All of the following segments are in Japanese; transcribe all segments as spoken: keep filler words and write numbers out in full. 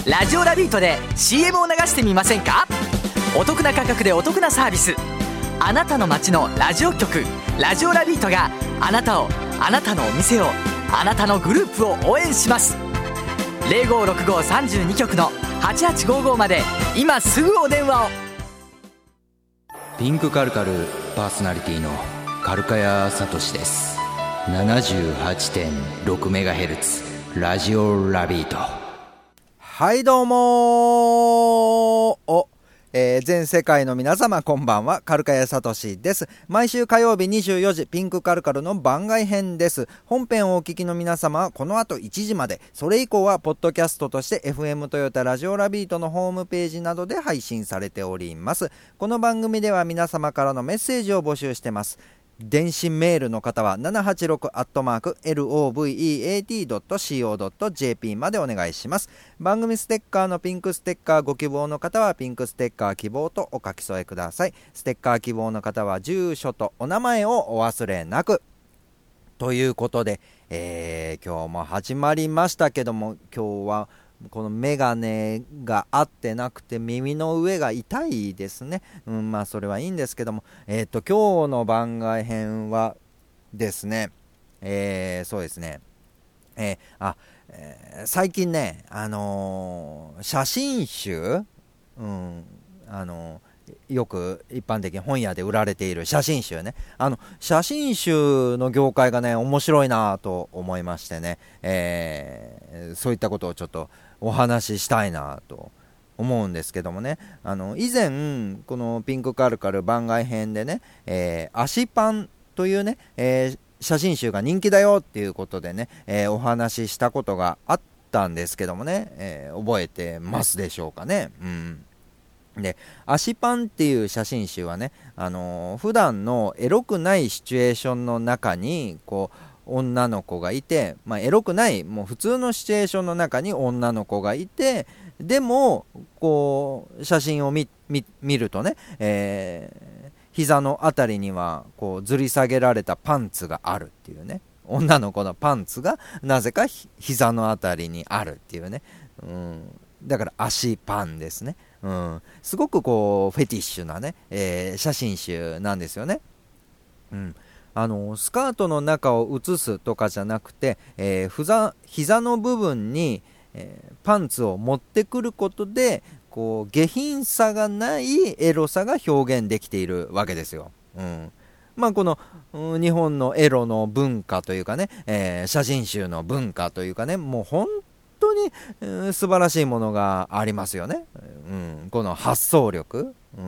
ラジオラビートで シーエム を流してみませんか？お得な価格でお得なサービス。あなたの街のラジオ局ラジオラビートがあなたを、あなたのお店を、あなたのグループを応援します。 ゼロごーろくごーさんじゅうに 局のはちはちごーごーまで今すぐお電話を。 ピンクカルカルパーソナリティのカルカヤサトシです。 ななじゅうはちてんろくメガヘルツ ラジオラビート。 はいどうもお、えー、全世界の皆様こんばんは、カルカヤサトシです。毎週火曜日にじゅうよじ、ピンクカルカルの番外編です。本編をお聞きの皆様はこの後いちじまで、それ以降はポッドキャストとして エフエム トヨタラジオラビートのホームページなどで配信されております。この番組では皆様からのメッセージを募集してます。電子メールの方は ななはちろく アットマーク エルオーブイイーエーティー ドット シーオー ドット ジェーピー までお願いします。番組ステッカーのピンクステッカーご希望の方はピンクステッカー希望とお書き添えください。ステッカー希望の方は住所とお名前をお忘れなく。ということで、えー、今日も始まりましたけども、今日はこのメガネが合ってなくて耳の上が痛いですね。うん、まあそれはいいんですけども、えっと今日の番外編はですね、えー、そうですね、えー、あ、えー、最近ね、あのー、写真集、うん、あのー、よく一般的に本屋で売られている写真集ね、あの写真集の業界がね面白いなと思いましてね、えー、そういったことをちょっとお話ししたいなと思うんですけどもね、あの以前このピンクカルカル番外編でね、えー、足パンというね、えー、写真集が人気だよっていうことでね、えー、お話ししたことがあったんですけどもね、えー、覚えてますでしょうかね。うんで、足パンっていう写真集はね、あのー、普段のエロくないシチュエーションの中にこう女の子がいて、まあ、エロくないもう普通のシチュエーションの中に女の子がいて、でもこう写真を 見, 見, 見るとね、えー、膝のあたりにはこう吊り下げられたパンツがあるっていうね、女の子のパンツがなぜか膝のあたりにあるっていうね、うん、だから足パンですね。うん、すごくこうフェティッシュなね、えー、写真集なんですよね。うん、あのスカートの中を写すとかじゃなくて、えー、ふざ膝の部分に、えー、パンツを持ってくることでこう下品さがないエロさが表現できているわけですよ。うん、まあこの、うん、日本のエロの文化というかね、えー、写真集の文化というかね、もう本当に、えー、素晴らしいものがありますよね。うん、この発想力、うん、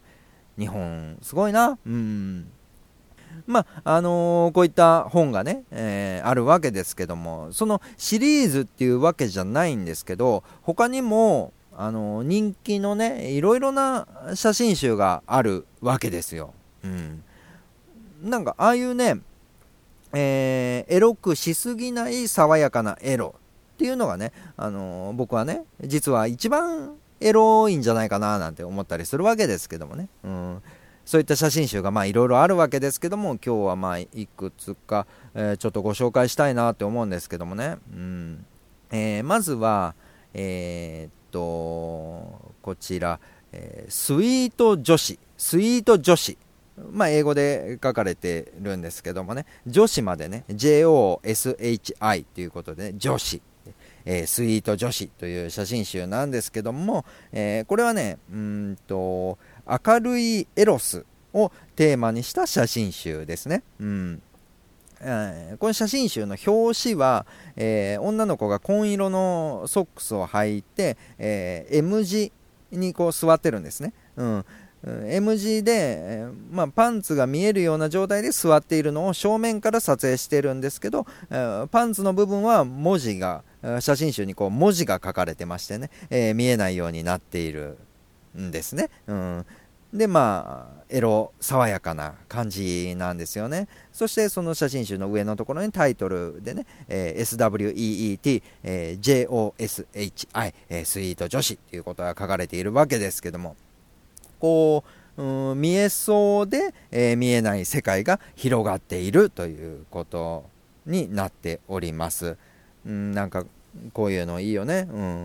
日本すごいな。うんまああのー、こういった本がね、えー、あるわけですけども、そのシリーズっていうわけじゃないんですけど、他にも、あのー、人気のねいろいろな写真集があるわけですよ。うん、なんかああいうね、えー、エロくしすぎない爽やかなエロっていうのがね、あのー、僕はね実は一番エロいんじゃないかななんて思ったりするわけですけどもね、うん、そういった写真集がまあいろいろあるわけですけども、今日はまあいくつか、えー、ちょっとご紹介したいなって思うんですけどもね、うんえー、まずはえー、っとこちら、えー、スイート女子スイート女子、まあ英語で書かれてるんですけどもね、女子までね ジェイオーエスエイチアイ ということで、ね、女子、えー、スイート女子という写真集なんですけども、えー、これはねうんと明るいエロスをテーマにした写真集ですね。うんえー、この写真集の表紙は、えー、女の子が紺色のソックスを履いて、えー、M 字にこう座ってるんですね。うん、M 字で、えーまあ、パンツが見えるような状態で座っているのを正面から撮影してるんですけど、えー、パンツの部分は文字が写真集にこう文字が書かれてましてね、えー、見えないようになっているんですね。うん、でまあエロ爽やかな感じなんですよね。そしてその写真集の上のところにタイトルでね、えー、エスダブリューイーイーティー、えー、ジェイオーエスエイチアイ、えー、スイート女子ということが書かれているわけですけども、こう、うん、見えそうで、えー、見えない世界が広がっているということになっております。うん、なんかこういうのいいよね。うん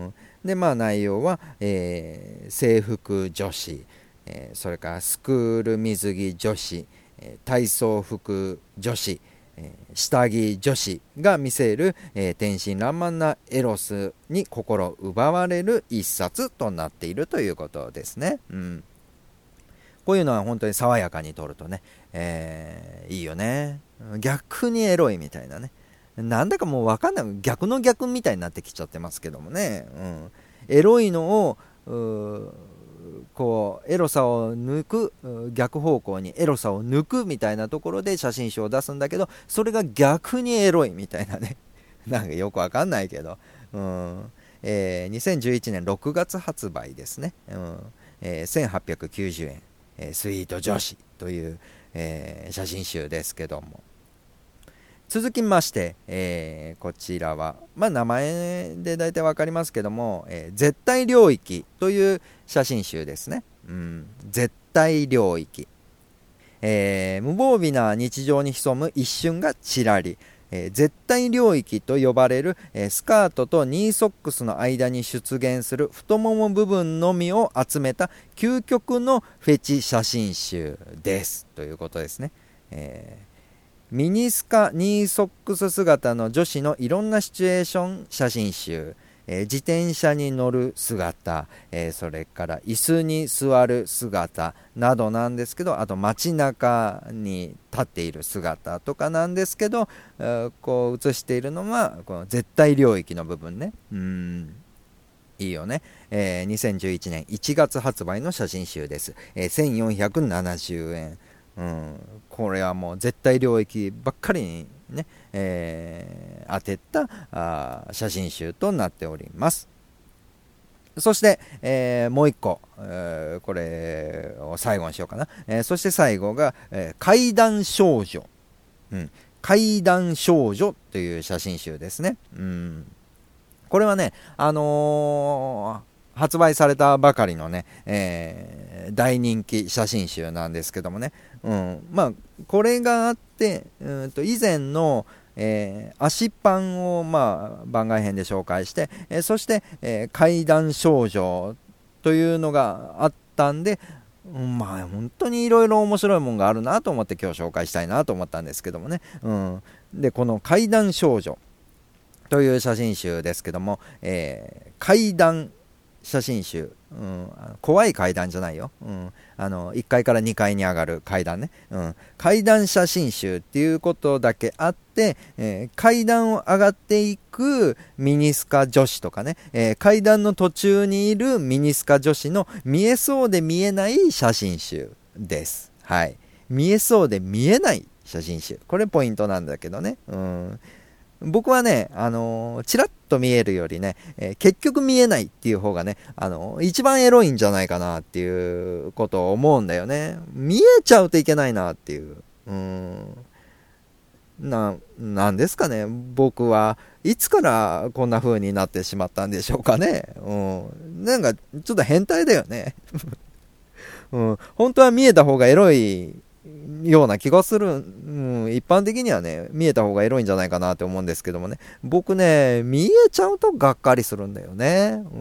でまあ内容は、えー、制服女子、えー、それからスクール水着女子、えー、体操服女子、えー、下着女子が見せる、えー、天真爛漫なエロスに心奪われる一冊となっているということですね。うん、こういうのは本当に爽やかに撮るとね、えー、いいよね。逆にエロいみたいなね。なんだかもう分かんない、逆の逆みたいになってきちゃってますけどもね、うん、エロいのをこうエロさを抜く、逆方向にエロさを抜くみたいなところで写真集を出すんだけど、それが逆にエロいみたいなねなんかよく分かんないけど、うんえー、にせんじゅういちねんろくがつ発売ですね、うんえー、せんはっぴゃくきゅうじゅうえん、えー、スイート女子という、えー、写真集ですけども、続きまして、えー、こちらは、まあ、名前で大体わかりますけども、えー、絶対領域という写真集ですね。うん、絶対領域、えー、無防備な日常に潜む一瞬がちらり、えー、絶対領域と呼ばれる、えー、スカートとニーソックスの間に出現する太もも部分のみを集めた究極のフェチ写真集ですということですね。えーミニスカニーソックス姿の女子のいろんなシチュエーション写真集、えー、自転車に乗る姿、えー、それから椅子に座る姿などなんですけど、あと街中に立っている姿とかなんですけど、えー、こう写しているのはこの絶対領域の部分ね。うーんいいよね、えー、にせんじゅういちねんいちがつ発売の写真集です、えー、せんよんひゃくななじゅうえん、うん、これはもう絶対領域ばっかりにね、えー、当てたあ写真集となっております。そして、えー、もう一個、えー、これを最後にしようかな、えー、そして最後が、えー、怪談少女、うん、怪談少女という写真集ですね。うん、これはね、あのー発売されたばかりのね、えー、大人気写真集なんですけどもね、うん、まあこれがあって、うんと以前の、えー、足パンをまあ番外編で紹介して、えー、そして、えー、怪談少女というのがあったんで、うん、まあ本当にいろいろ面白いもんがあるなと思って今日紹介したいなと思ったんですけどもね、うん、でこの怪談少女という写真集ですけども、えー、怪談写真集、うん、怖い階段じゃないよ、うん、あのいっかいからにかいに上がる階段ね、うん、階段写真集っていうことだけあって、えー、階段を上がっていくミニスカ女子とかね、えー、階段の途中にいるミニスカ女子の見えそうで見えない写真集です。はい、見えそうで見えない写真集、これポイントなんだけどね、うん僕はね、あのー、ちらっと見えるよりね、えー、結局見えないっていう方がね、あのー、一番エロいんじゃないかなっていうことを思うんだよね。見えちゃうといけないなっていう。うーん。な、なんですかね。僕はいつからこんな風になってしまったんでしょうかね。うん。なんか、ちょっと変態だよね。うん。本当は見えた方がエロいような気がする、うん、一般的にはね見えた方がエロいんじゃないかなって思うんですけどもね、僕ね見えちゃうとがっかりするんだよね。うん、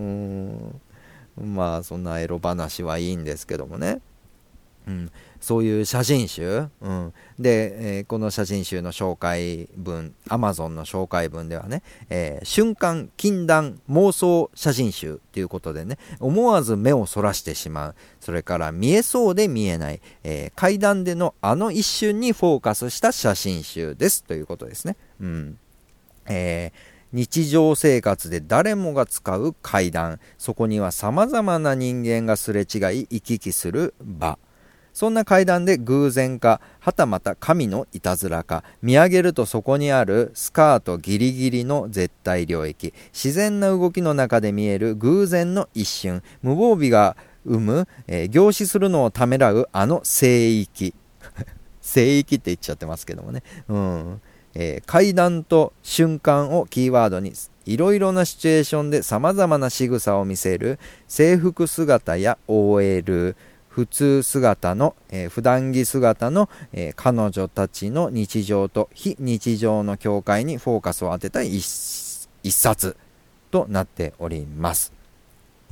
まあそんなエロ話はいいんですけどもね、うん、そういう写真集、うん、で、えー、この写真集の紹介文 Amazon の紹介文ではね、えー、瞬間禁断妄想写真集ということでね、思わず目をそらしてしまう、それから見えそうで見えない、えー、階段でのあの一瞬にフォーカスした写真集ですということですね。うんえー日常生活で誰もが使う階段、そこには様々な人間がすれ違い行き来する場、そんな階段で偶然かはたまた神のいたずらか、見上げるとそこにあるスカートギリギリの絶対領域、自然な動きの中で見える偶然の一瞬、無防備が生む、えー、凝視するのをためらうあの聖域聖域って言っちゃってますけどもね、うんえー、階段と瞬間をキーワードにいろいろなシチュエーションで様々な仕草を見せる制服姿や オーエル、 普通姿の、えー、普段着姿の、えー、彼女たちの日常と非日常の境界にフォーカスを当てた一、一冊となっております。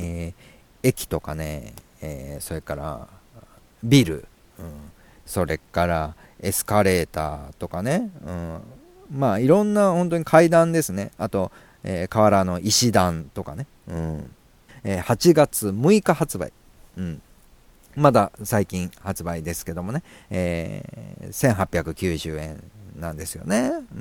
えー、駅とかね、えー、それからビル、うん、それからエスカレーターとかね、うん、まあいろんな本当に階段ですね。あと、えー、河原の石段とかね、うんえー、はちがつむいか発売、うん、まだ最近発売ですけどもね、えー、せんはっぴゃくきゅうじゅうえんなんですよね、うん、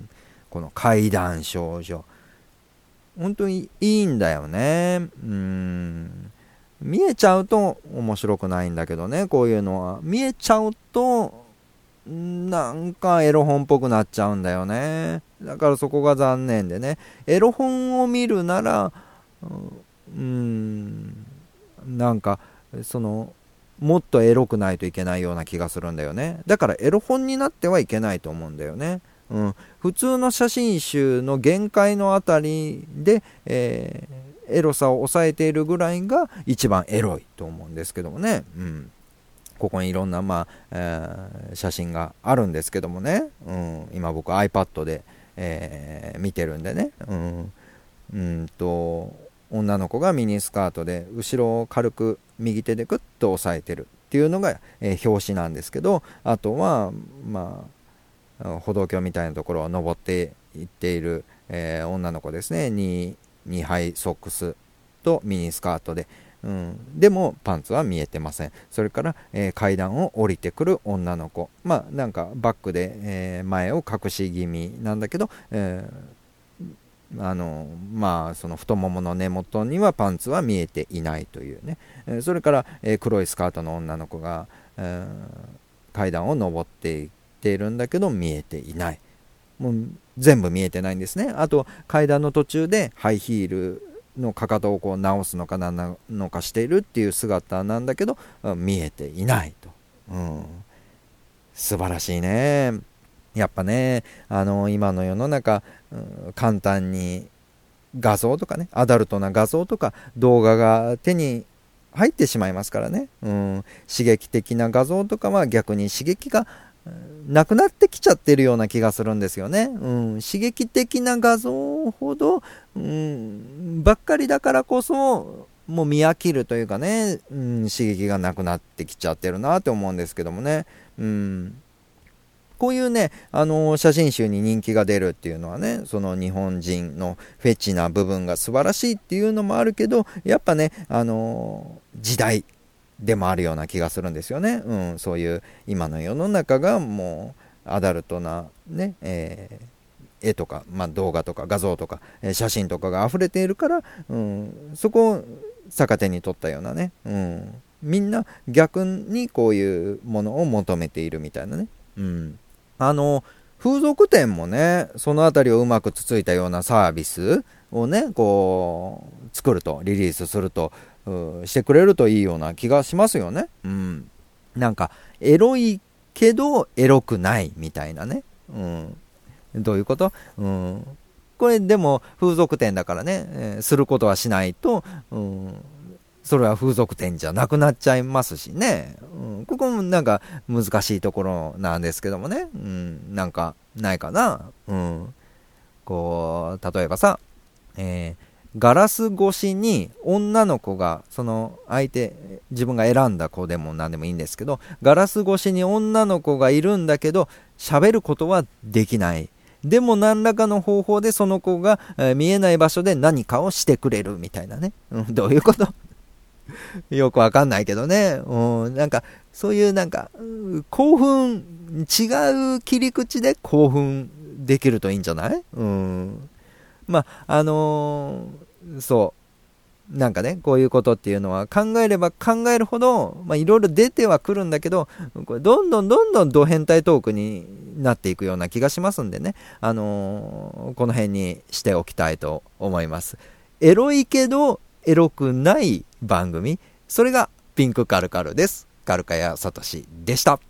この怪談少女本当にいいんだよね。うーん見えちゃうと面白くないんだけどね、こういうのは見えちゃうとなんかエロ本っぽくなっちゃうんだよね。だからそこが残念でね、エロ本を見るならうーんなんかそのもっとエロくないといけないような気がするんだよね。だからエロ本になってはいけないと思うんだよね。うん、普通の写真集の限界のあたりで、えー、エロさを抑えているぐらいが一番エロいと思うんですけどもね、うん、ここにいろんな、まあえー、写真があるんですけどもね、うん、今僕 iPad で、えー、見てるんでね、うん、うんと女の子がミニスカートで後ろを軽く右手でグッと押さえてるっていうのが、えー、表紙なんですけど、あとはまあ歩道橋みたいなところを登っていっている、えー、女の子ですね。にはいソックスとミニスカートで、うん、でもパンツは見えてません。それから、えー、階段を降りてくる女の子、まあなんかバックで、えー、前を隠し気味なんだけど、えー、あのまあその太ももの根元にはパンツは見えていないというね、えー、それから、えー、黒いスカートの女の子が、えー、階段を登っていくているんだけど見えていない。もう全部見えてないんですね。あと階段の途中でハイヒールのかかとをこう直すのか何なのかしているっていう姿なんだけど見えていないと、うん、素晴らしいね。やっぱね、あの今の世の中、うん、簡単に画像とかね、アダルトな画像とか動画が手に入ってしまいますからね、うん、刺激的な画像とかは逆に刺激がなくなってきちゃってるような気がするんですよね、うん、刺激的な画像ほど、うん、ばっかりだからこそもう見飽きるというかね、うん、刺激がなくなってきちゃってるなって思うんですけどもね、うん、こういうね、あのー、写真集に人気が出るっていうのはね、その日本人のフェチな部分が素晴らしいっていうのもあるけど、やっぱね、あのー、時代でもあるような気がするんですよね、うん、そういう今の世の中がもうアダルトなね、えー、絵とか、まあ、動画とか画像とか、えー、写真とかが溢れているから、うん、そこを逆手に取ったようなね、うん、みんな逆にこういうものを求めているみたいなね、うん、あの風俗店もねそのあたりをうまくつついたようなサービスをねこう作るとリリースするとしてくれるといいような気がしますよね、うん、なんかエロいけどエロくないみたいなね、うん、どういうこと、うん、これでも風俗店だからね、えー、することはしないと、うん、それは風俗店じゃなくなっちゃいますしね、うん、ここもなんか難しいところなんですけどもね、うん、なんかないかな、うん、こう例えばさ、えーガラス越しに女の子がその相手自分が選んだ子でも何でもいいんですけど、ガラス越しに女の子がいるんだけど喋ることはできない、でも何らかの方法でその子が、えー、見えない場所で何かをしてくれるみたいなね、うん、どういうことよくわかんないけどね、うん、なんかそういうなんか興奮違う切り口で興奮できるといいんじゃない、うん、まああのーそうなんかねこういうことっていうのは考えれば考えるほどいろいろ出てはくるんだけど、これどんどんどんどんド変態トークになっていくような気がしますんでね、あのー、この辺にしておきたいと思います。エロいけどエロくない番組、それがピンクカルカルです。カルカヤサトシでした。